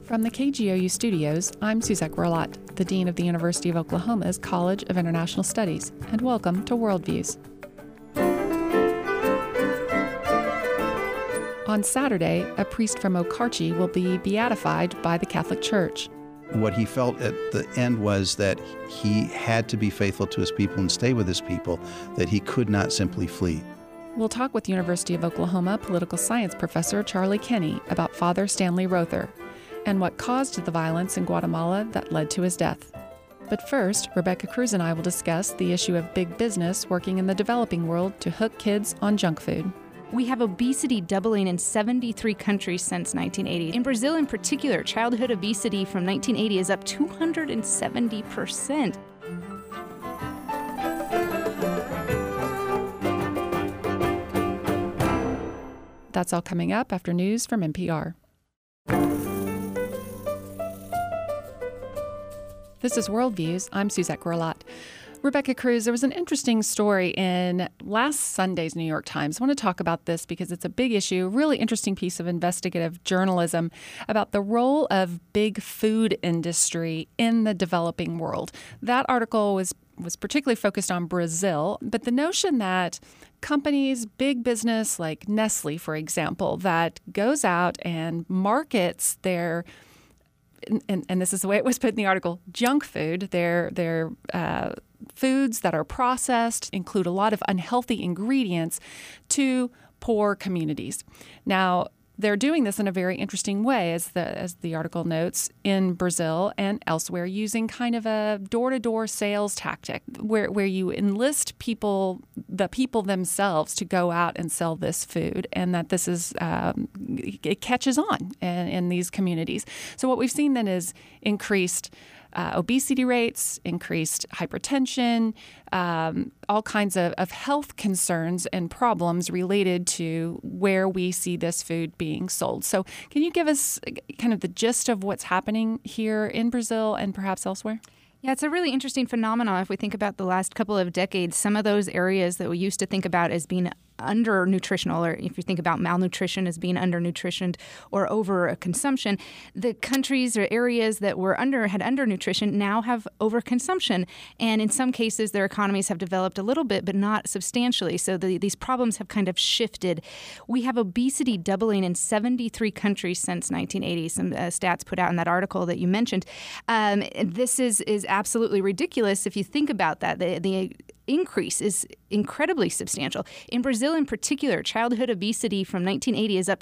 From the KGOU studios, I'm Suzette Gorlat, the Dean of the University of Oklahoma's College of International Studies, and welcome to Worldviews. On Saturday, a priest from Okarche will be beatified by the Catholic Church. What he felt at the end was that he had to be faithful to his people and stay with his people, that he could not simply flee. We'll talk with University of Oklahoma political science professor Charlie Kenney about Father Stanley Rother and what caused the violence in Guatemala that led to his death. But first, Rebecca Cruz and I will discuss the issue of big business working in the developing world to hook kids on junk food. We have obesity doubling in 73 countries since 1980. In Brazil in particular, childhood obesity from 1980 is up 270%. That's all coming up after news from NPR. This is Worldviews. I'm Suzette Gorlat. Rebecca Cruz, there was an interesting story in last Sunday's New York Times. I want to talk about this because it's a big issue, really interesting piece of investigative journalism about the role of big food industry in the developing world. That article was particularly focused on Brazil, but the notion that companies, big business like Nestle, for example, that goes out and markets their and this is the way it was put in the article, junk food, their foods that are processed, include a lot of unhealthy ingredients, to poor communities. Now, they're doing this in a very interesting way, as the article notes, in Brazil and elsewhere, using kind of a door-to-door sales tactic where you enlist the people themselves to go out and sell this food, and that this is it catches on in these communities. So what we've seen then is increased obesity rates, increased hypertension, all kinds of health concerns and problems related to where we see this food being sold. So can you give us kind of the gist of what's happening here in Brazil and perhaps elsewhere? Yeah, it's a really interesting phenomenon if we think about the last couple of decades. Some of those areas that we used to think about as being under-nutritional, or if you think about malnutrition as being under-nutritioned or over-consumption, the countries or areas that had under-nutrition now have over-consumption. And in some cases, their economies have developed a little bit, but not substantially. So these problems have kind of shifted. We have obesity doubling in 73 countries since 1980, some stats put out in that article that you mentioned. This is absolutely ridiculous if you think about that. The increase is incredibly substantial. In Brazil in particular, childhood obesity from 1980 is up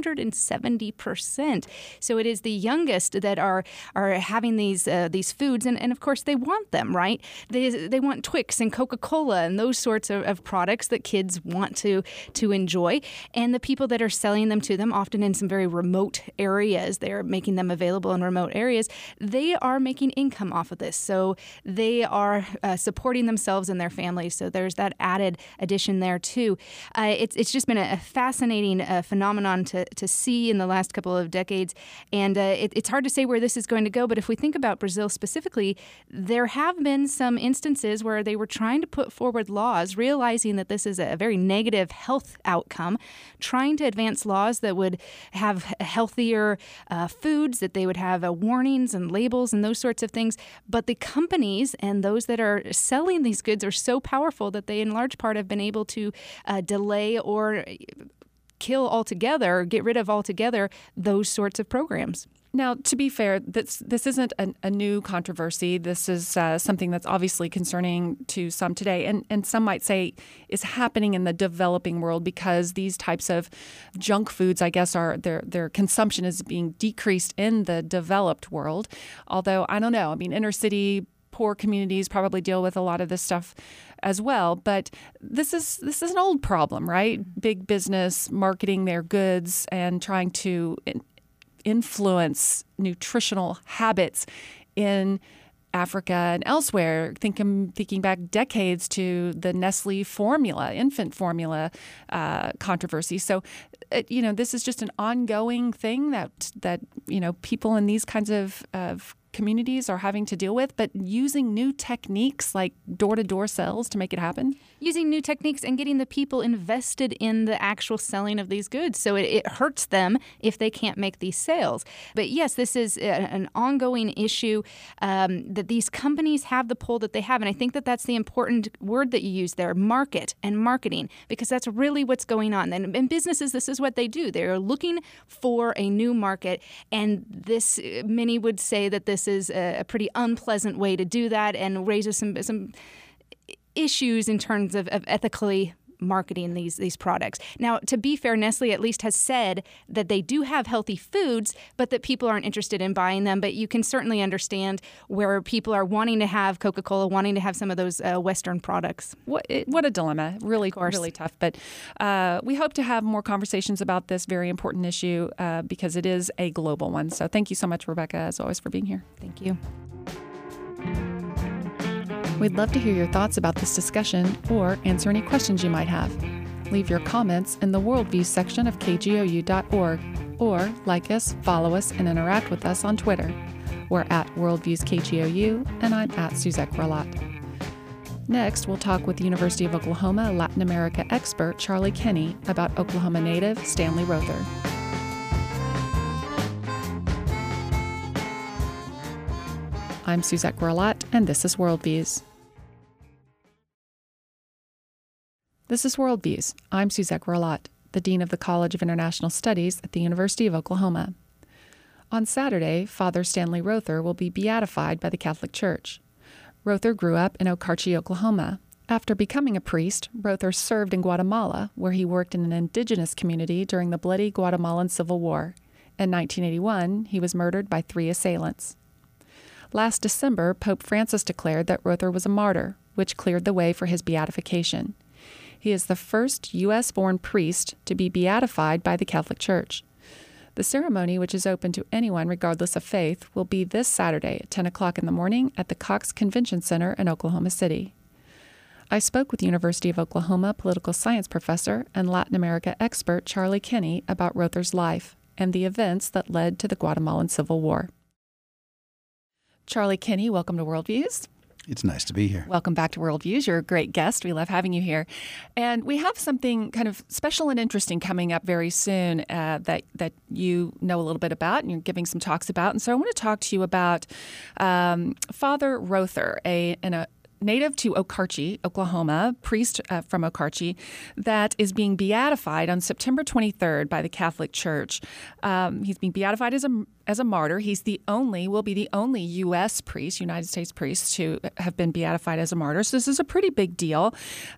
270%. So it is the youngest that are having these foods, and of course they want them, right? They want Twix and Coca-Cola and those sorts of products that kids want to enjoy. And the people that are selling them to them, often in some very remote areas, they're making them available in remote areas, they are making income off of this. So they are supporting themselves and their families. So there's that added addition there too. It's just been a fascinating phenomenon to see in the last couple of decades, and it's hard to say where this is going to go. But if we think about Brazil specifically, there have been some instances where they were trying to put forward laws, realizing that this is a very negative health outcome, trying to advance laws that would have healthier foods, that they would have warnings and labels and those sorts of things. But the companies and those that are selling these goods are so powerful that they in large part have been able to delay or kill altogether, get rid of altogether those sorts of programs. Now, to be fair, this isn't a new controversy. This is something that's obviously concerning to some today, and some might say is happening in the developing world because these types of junk foods, I guess, their consumption is being decreased in the developed world. Although, I don't know. I mean, inner city, poor communities probably deal with a lot of this stuff as well. But this is an old problem, right? Big business marketing their goods and trying to influence nutritional habits in Africa and elsewhere, thinking back decades to the Nestle formula, infant formula controversy. So, this is just an ongoing thing that people in these kinds of communities are having to deal with, but using new techniques like door-to-door sales to make it happen? Using new techniques and getting the people invested in the actual selling of these goods. So it hurts them if they can't make these sales. But yes, this is an ongoing issue that these companies have the pull that they have. And I think that that's the important word that you use there, market and marketing, because that's really what's going on. And in businesses, this is what they do. They're looking for a new market. And this, many would say that this is a pretty unpleasant way to do that and raises some issues in terms of ethically marketing these products. Now, to be fair, Nestle at least has said that they do have healthy foods, but that people aren't interested in buying them. But you can certainly understand where people are wanting to have Coca-Cola, wanting to have some of those Western products. What a dilemma. Really, really tough. But we hope to have more conversations about this very important issue because it is a global one. So thank you so much, Rebecca, as always, for being here. Thank you. We'd love to hear your thoughts about this discussion or answer any questions you might have. Leave your comments in the Worldview section of kgou.org or like us, follow us, and interact with us on Twitter. We're at WorldviewsKGOU, and I'm at Suzette Grelot. Next, we'll talk with the University of Oklahoma Latin America expert Charlie Kenny about Oklahoma native Stanley Rother. I'm Suzette Grelot, and this is Worldviews. This is Worldviews. I'm Suzette Grelot, the Dean of the College of International Studies at the University of Oklahoma. On Saturday, Father Stanley Rother will be beatified by the Catholic Church. Rother grew up in Okarche, Oklahoma. After becoming a priest, Rother served in Guatemala, where he worked in an indigenous community during the bloody Guatemalan Civil War. In 1981, he was murdered by 3 assailants. Last December, Pope Francis declared that Rother was a martyr, which cleared the way for his beatification. He is the first U.S.-born priest to be beatified by the Catholic Church. The ceremony, which is open to anyone regardless of faith, will be this Saturday at 10 o'clock in the morning at the Cox Convention Center in Oklahoma City. I spoke with University of Oklahoma political science professor and Latin America expert Charlie Kenny about Rother's life and the events that led to the Guatemalan Civil War. Charlie Kenny, welcome to Worldviews. It's nice to be here. Welcome back to Worldviews. You're a great guest. We love having you here. And we have something kind of special and interesting coming up very soon that you know a little bit about and you're giving some talks about. And so I want to talk to you about Father Rother, a native to Okarche, Oklahoma, priest from Okarche, that is being beatified on September 23rd by the Catholic Church. He's being beatified as a martyr. Will be the only U.S. priest, United States priest, to have been beatified as a martyr. So this is a pretty big deal.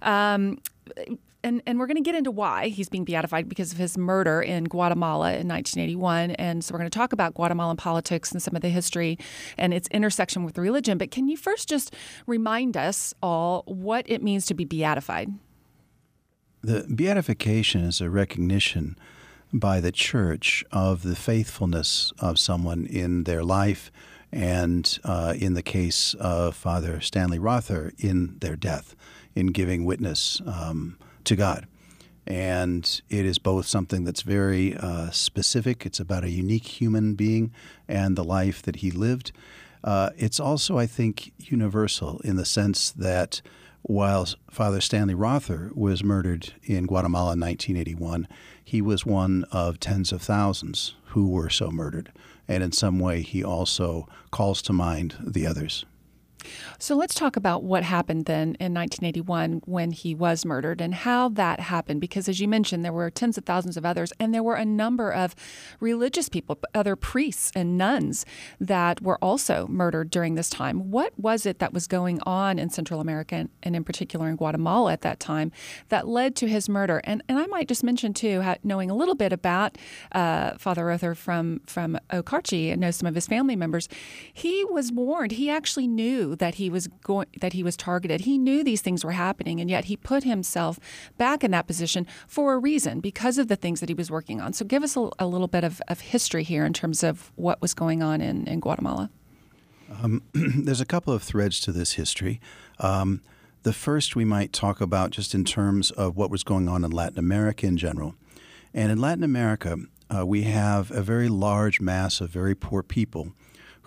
And we're going to get into why he's being beatified because of his murder in Guatemala in 1981. And so we're going to talk about Guatemalan politics and some of the history and its intersection with religion. But can you first just remind us all what it means to be beatified? The beatification is a recognition by the Church of the faithfulness of someone in their life and in the case of Father Stanley Rother in their death, in giving witness to God. And it is both something that's very specific. It's about a unique human being and the life that he lived. It's also, I think, universal in the sense that while Father Stanley Rother was murdered in Guatemala in 1981, he was one of tens of thousands who were so murdered. And in some way, he also calls to mind the others. So let's talk about what happened then in 1981 when he was murdered and how that happened. Because as you mentioned, there were tens of thousands of others, and there were a number of religious people, other priests and nuns that were also murdered during this time. What was it that was going on in Central America, and in particular in Guatemala at that time, that led to his murder? And I might just mention, too, knowing a little bit about Father Rother from Okarche and know some of his family members, he was warned. He actually knew that he was targeted. He knew these things were happening, and yet he put himself back in that position for a reason, because of the things that he was working on. So give us a little bit of history here in terms of what was going on in Guatemala. There's a couple of threads to this history. The first we might talk about just in terms of what was going on in Latin America in general. And in Latin America, we have a very large mass of very poor people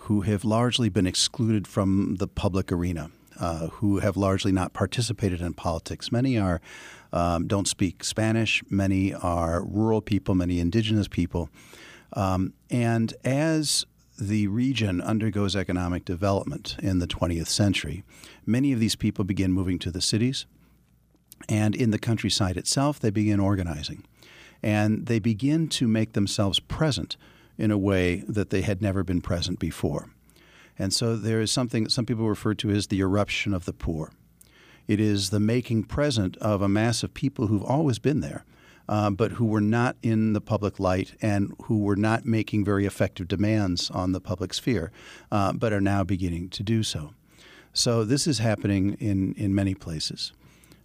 who have largely been excluded from the public arena, who have largely not participated in politics. Many are don't speak Spanish. Many are rural people, many indigenous people. And as the region undergoes economic development in the 20th century, many of these people begin moving to the cities. And in the countryside itself, they begin organizing. And they begin to make themselves present in a way that they had never been present before. And so there is something that some people refer to as the eruption of the poor. It is the making present of a mass of people who've always been there, but who were not in the public light and who were not making very effective demands on the public sphere, but are now beginning to do so. So this is happening in many places.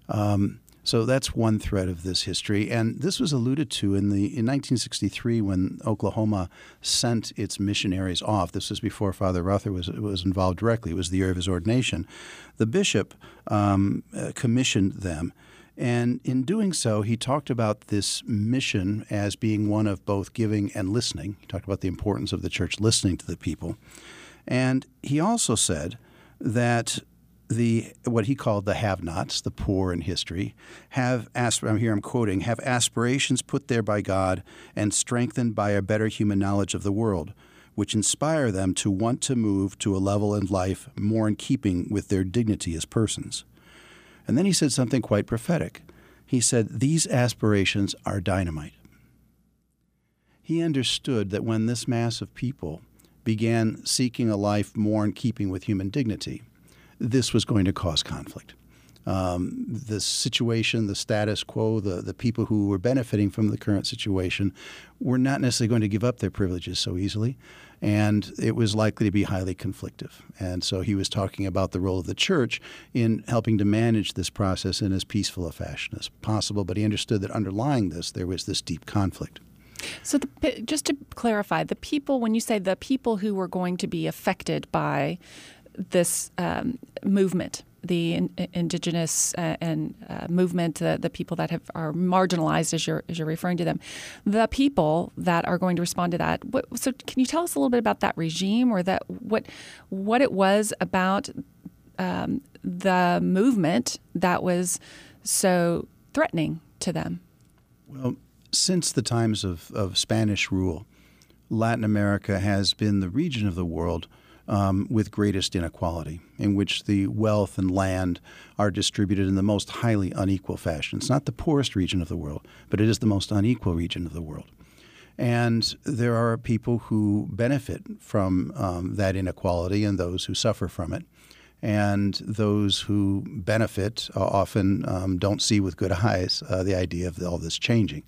So that's one thread of this history. And this was alluded to in 1963 when Oklahoma sent its missionaries off. This was before Father Ruther was involved directly. It was the year of his ordination. The bishop commissioned them. And in doing so, he talked about this mission as being one of both giving and listening. He talked about the importance of the church listening to the people. And he also said that what he called the have-nots, the poor in history, I'm quoting, have aspirations put there by God and strengthened by a better human knowledge of the world, which inspire them to want to move to a level in life more in keeping with their dignity as persons. And then he said something quite prophetic. He said, these aspirations are dynamite. He understood that when this mass of people began seeking a life more in keeping with human dignity, this was going to cause conflict. The situation, the status quo, the people who were benefiting from the current situation were not necessarily going to give up their privileges so easily, and it was likely to be highly conflictive. And so he was talking about the role of the church in helping to manage this process in as peaceful a fashion as possible, but he understood that underlying this, there was this deep conflict. So just to clarify, the people, when you say the people who were going to be affected by this movement, the indigenous and movement, the people that are marginalized, as you're referring to them, the people that are going to respond to that. So, can you tell us a little bit about that regime, or that what it was about the movement that was so threatening to them? Well, since the times of Spanish rule, Latin America has been the region of the world with greatest inequality, in which the wealth and land are distributed in the most highly unequal fashion. It's not the poorest region of the world, but it is the most unequal region of the world. And there are people who benefit from that inequality and those who suffer from it. And those who benefit often don't see with good eyes the idea of all this changing.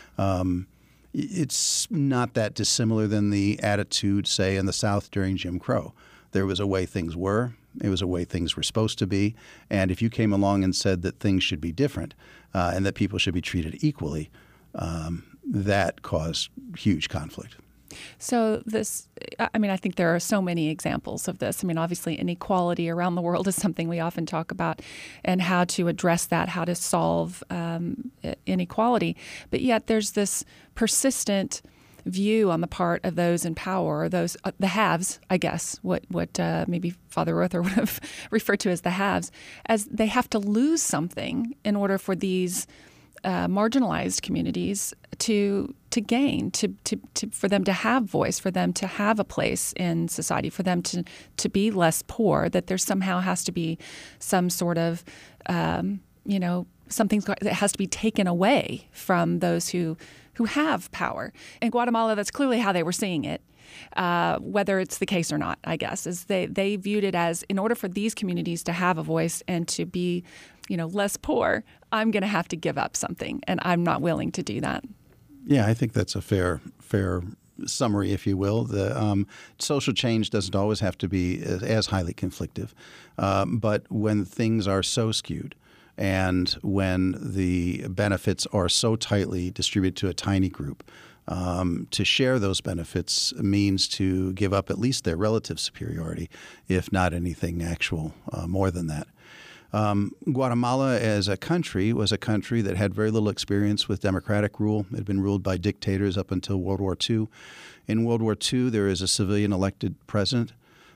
It's not that dissimilar than the attitude, say, in the South during Jim Crow. There was a way things were. It was a way things were supposed to be. And if you came along and said that things should be different and that people should be treated equally, that caused huge conflict. So I think there are so many examples of this. I mean, obviously, inequality around the world is something we often talk about, and how to address that, how to solve inequality. But yet there's this persistent view on the part of those in power, those the haves, I guess, what maybe Father Ruther would have referred to as the haves, as they have to lose something in order for these marginalized communities to gain, for them to have voice, for them to have a place in society, for them to be less poor, that there somehow has to be some sort of, something that has to be taken away from those who have power. In Guatemala, that's clearly how they were seeing it. Whether it's the case or not, I guess, is they viewed it as, in order for these communities to have a voice and to be, less poor, I'm going to have to give up something, and I'm not willing to do that. Yeah, I think that's a fair summary, if you will. The social change doesn't always have to be as highly conflictive, but when things are so skewed, and when the benefits are so tightly distributed to a tiny group, to share those benefits means to give up at least their relative superiority, if not anything actual more than that. Guatemala as a country was a country that had very little experience with democratic rule. It had been ruled by dictators up until World War II. In World War II, there is a civilian elected president.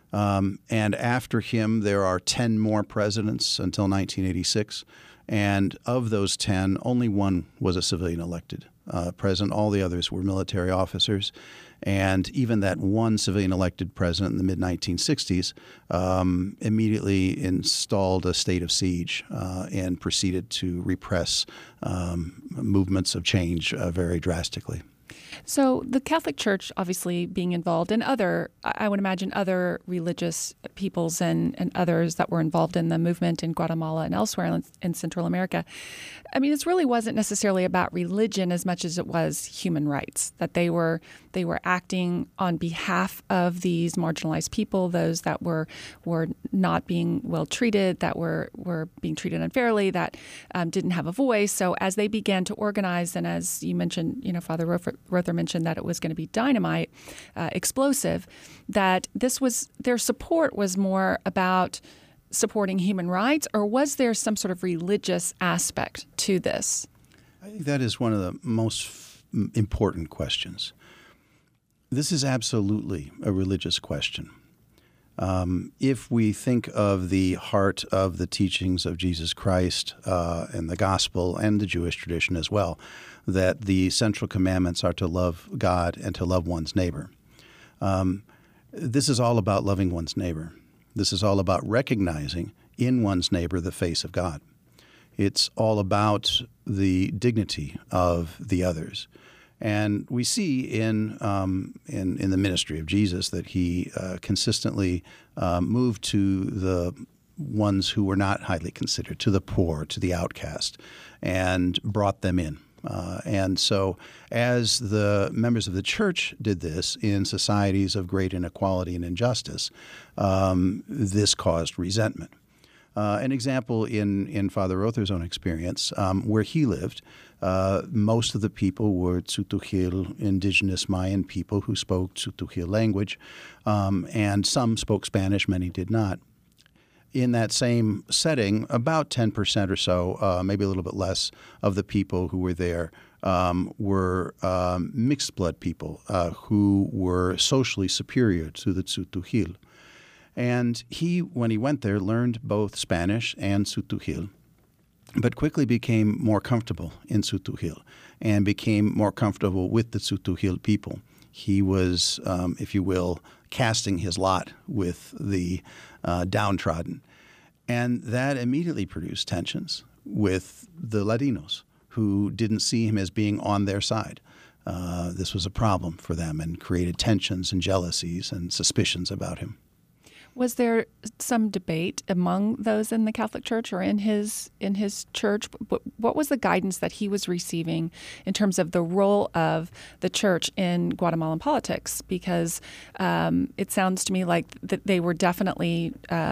And after him, there are 10 more presidents until 1986. And of those 10, only one was a civilian elected president. All the others were military officers. And even that one civilian elected president in the mid-1960s immediately installed a state of siege and proceeded to repress movements of change very drastically. So the Catholic Church obviously being involved in I would imagine other religious peoples and others that were involved in the movement in Guatemala and elsewhere in Central America. I mean, this really wasn't necessarily about religion as much as it was human rights, that they were acting on behalf of these marginalized people, those that were not being well treated, that were being treated unfairly, that didn't have a voice. So as they began to organize, and as you mentioned, Father Rother mentioned that it was going to be dynamite, explosive, that their support was more about supporting human rights, or was there some sort of religious aspect to this? I think that is one of the most important questions. This is absolutely a religious question. If we think of the heart of the teachings of Jesus Christ and the gospel and the Jewish tradition as well, that the central commandments are to love God and to love one's neighbor. This is all about loving one's neighbor. This is all about recognizing in one's neighbor the face of God. It's all about the dignity of the others. And we see in the ministry of Jesus that he consistently moved to the ones who were not highly considered, to the poor, to the outcast, and brought them in. And so as the members of the church did this in societies of great inequality and injustice, this caused resentment. An example in Father Rother's own experience, where he lived, most of the people were Tz'utujil, indigenous Mayan people who spoke Tz'utujil language, and some spoke Spanish, many did not. In that same setting, about 10% or so, maybe a little bit less, of the people who were there were mixed blood people who were socially superior to the Tz'utujil. And he, when he went there, learned both Spanish and Tz'utujil, but quickly became more comfortable in Tz'utujil and became more comfortable with the Tz'utujil people. He was, if you will, casting his lot with the downtrodden. And that immediately produced tensions with the Ladinos, who didn't see him as being on their side. This was a problem for them and created tensions and jealousies and suspicions about him. Was there some debate among those in the Catholic Church or in his church? What was the guidance that he was receiving in terms of the role of the church in Guatemalan politics? Because it sounds to me like that they were definitely,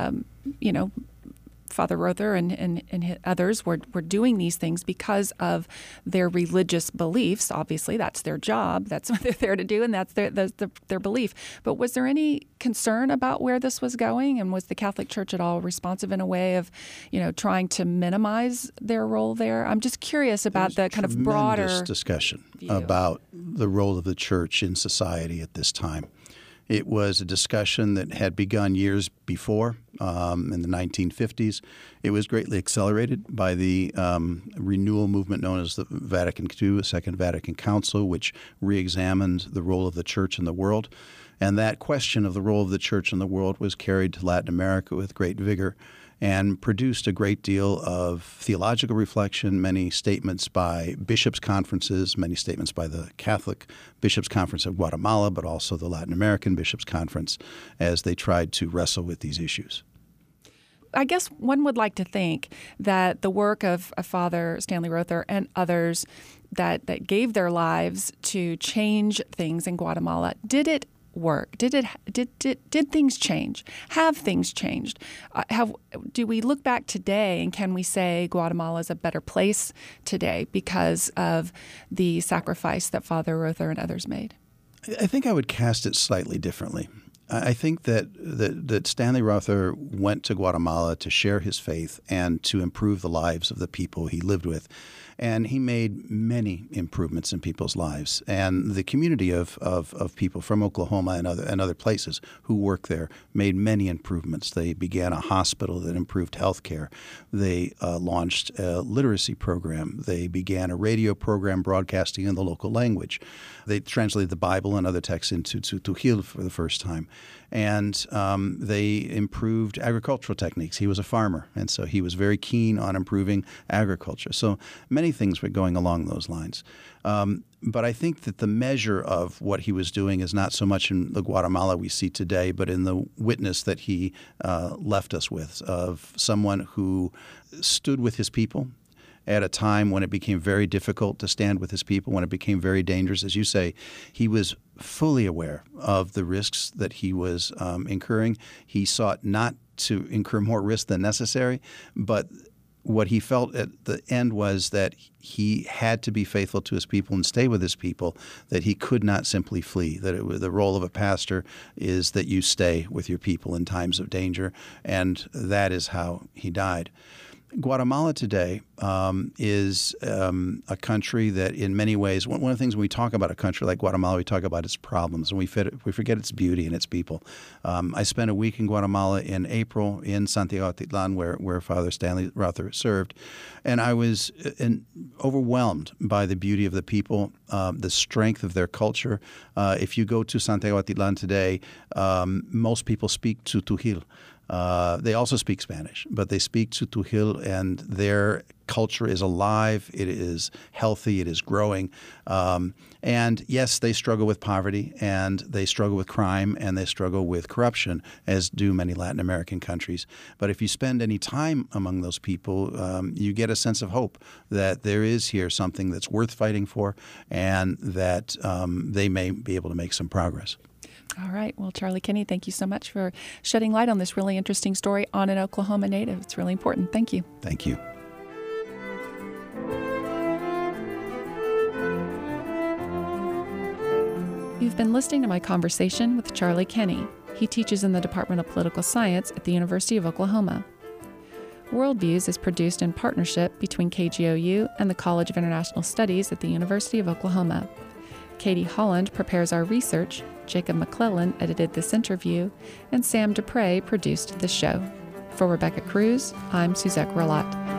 Father Rother and others were doing these things because of their religious beliefs. Obviously, that's their job. That's what they're there to do, and that's their belief. But was there any concern about where this was going? And was the Catholic Church at all responsive in a way of, trying to minimize their role there? I'm just curious about the kind of broader discussion view about the role of the church in society at this time. It was a discussion that had begun years before, in the 1950s. It was greatly accelerated by the renewal movement known as the Vatican II, the Second Vatican Council, which reexamined the role of the church in the world. And that question of the role of the church in the world was carried to Latin America with great vigor and produced a great deal of theological reflection, many statements by bishops' conferences, many statements by the Catholic Bishops' Conference of Guatemala, but also the Latin American Bishops' Conference, as they tried to wrestle with these issues. I guess one would like to think that the work of Father Stanley Rother and others that gave their lives to change things in Guatemala, did it work? Did things change? Have things changed? Do we look back today and can we say Guatemala is a better place today because of the sacrifice that Father Rother and others made? I think I would cast it slightly differently. I think that Stanley Rother went to Guatemala to share his faith and to improve the lives of the people he lived with. And he made many improvements in people's lives. And the community of people from Oklahoma and other places who work there made many improvements. They began a hospital that improved health care. They launched a literacy program. They began a radio program broadcasting in the local language. They translated the Bible and other texts into Tujil for the first time. And they improved agricultural techniques. He was a farmer, and so he was very keen on improving agriculture. So many things were going along those lines. But I think that the measure of what he was doing is not so much in the Guatemala we see today, but in the witness that he left us with, of someone who stood with his people at a time when it became very difficult to stand with his people, when it became very dangerous. As you say, he was fully aware of the risks that he was incurring. He sought not to incur more risk than necessary, but what he felt at the end was that he had to be faithful to his people and stay with his people, that he could not simply flee, that the role of a pastor is that you stay with your people in times of danger, and that is how he died. Guatemala today is a country that in many ways, one of the things when we talk about a country like Guatemala, we talk about its problems, and we forget its beauty and its people. I spent a week in Guatemala in April in Santiago Atitlan, where Father Stanley Rother served, and I was overwhelmed by the beauty of the people, the strength of their culture. If you go to Santiago Atitlan today, most people speak Tzutujil. They also speak Spanish, but they speak Tzutujil, and their culture is alive, it is healthy, it is growing. And yes, they struggle with poverty, and they struggle with crime, and they struggle with corruption, as do many Latin American countries. But if you spend any time among those people, you get a sense of hope that there is here something that's worth fighting for, and that they may be able to make some progress. All right. Well, Charlie Kenny, thank you so much for shedding light on this really interesting story on an Oklahoma native. It's really important. Thank you. Thank you. You've been listening to my conversation with Charlie Kenny. He teaches in the Department of Political Science at the University of Oklahoma. Worldviews is produced in partnership between KGOU and the College of International Studies at the University of Oklahoma. Katie Holland prepares our research, Jacob McClellan edited this interview, and Sam Dupre produced the show. For Rebecca Cruz, I'm Suzette Grillat.